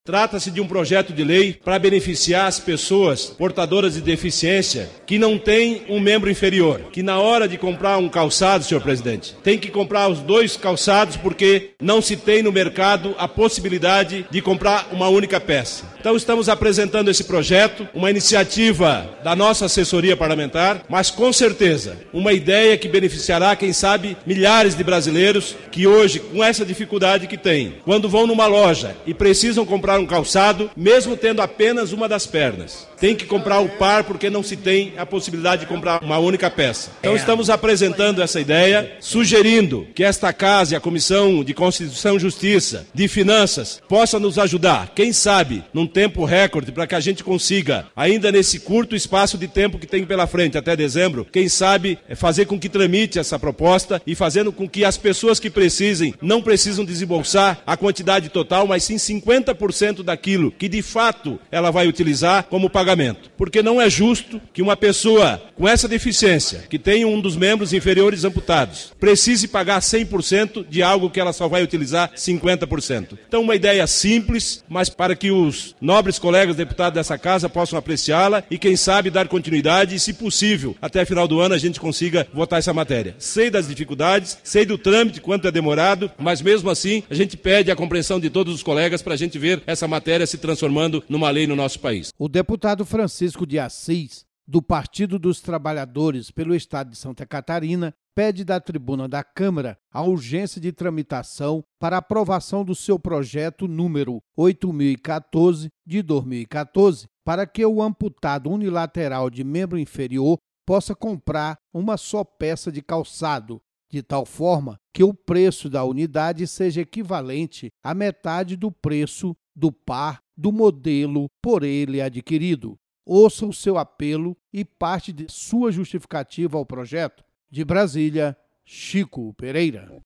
Trata-se de um projeto de lei para beneficiar as pessoas portadoras de deficiência que não têm um membro inferior, que na hora de comprar um calçado, senhor presidente, tem que comprar os dois calçados porque não se tem no mercado a possibilidade de comprar uma única peça. Então estamos apresentando esse projeto, uma iniciativa da nossa assessoria parlamentar, mas com certeza uma ideia que beneficiará, quem sabe, milhares de brasileiros que hoje, com essa dificuldade que têm, quando vão numa loja e precisam comprar um calçado, mesmo tendo apenas uma das pernas, tem que comprar o par porque não se tem a possibilidade de comprar uma única peça. Então estamos apresentando essa ideia, sugerindo que esta casa e a Comissão de Constituição e Justiça, de Finanças, possa nos ajudar, quem sabe, num tempo recorde, para que a gente consiga, ainda nesse curto espaço de tempo que tem pela frente, até dezembro, quem sabe, fazer com que tramite essa proposta e fazendo com que as pessoas que precisem, não precisam desembolsar a quantidade total, mas sim 50% daquilo que de fato ela vai utilizar como pagamento. Porque não é justo que uma pessoa com essa deficiência, que tem um dos membros inferiores amputados, precise pagar 100% de algo que ela só vai utilizar 50%. Então uma ideia simples, mas para que os nobres colegas deputados dessa casa possam apreciá-la e quem sabe dar continuidade e, se possível, até final do ano a gente consiga votar essa matéria. Sei das dificuldades, sei do trâmite, quanto é demorado, mas mesmo assim a gente pede a compreensão de todos os colegas para a gente ver essa matéria se transformando numa lei no nosso país. O deputado Francisco de Assis, do Partido dos Trabalhadores pelo Estado de Santa Catarina, pede da tribuna da Câmara a urgência de tramitação para aprovação do seu projeto número 8014 de 2014, para que o amputado unilateral de membro inferior possa comprar uma só peça de calçado, de tal forma que o preço da unidade seja equivalente à metade do preço do par do modelo por ele adquirido. Ouça o seu apelo e parte de sua justificativa ao projeto. De Brasília, Chico Pereira.